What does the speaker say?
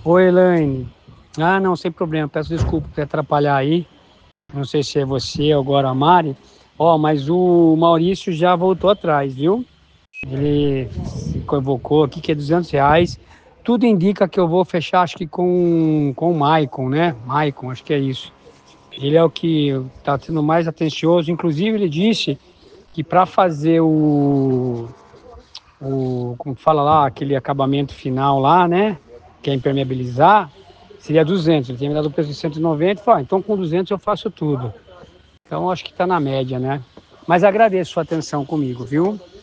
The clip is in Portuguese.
Oi, Elaine. Ah, não, sem problema. Peço desculpa por atrapalhar aí. Não sei se é você ou agora a Mari. Ó, mas o Maurício já voltou atrás, viu? Ele se convocou aqui que é R$ 200. Tudo indica que eu vou fechar, acho que com o Maicon, né? Maicon, acho que é isso. Ele é o que está sendo mais atencioso. Inclusive, ele disse que para fazer como fala lá, aquele acabamento final lá, né? Que é impermeabilizar, seria 200. Ele tinha me dado o preço de 190 e falou, então com 200 eu faço tudo. Então acho que está na média, né? Mas agradeço sua atenção comigo, viu?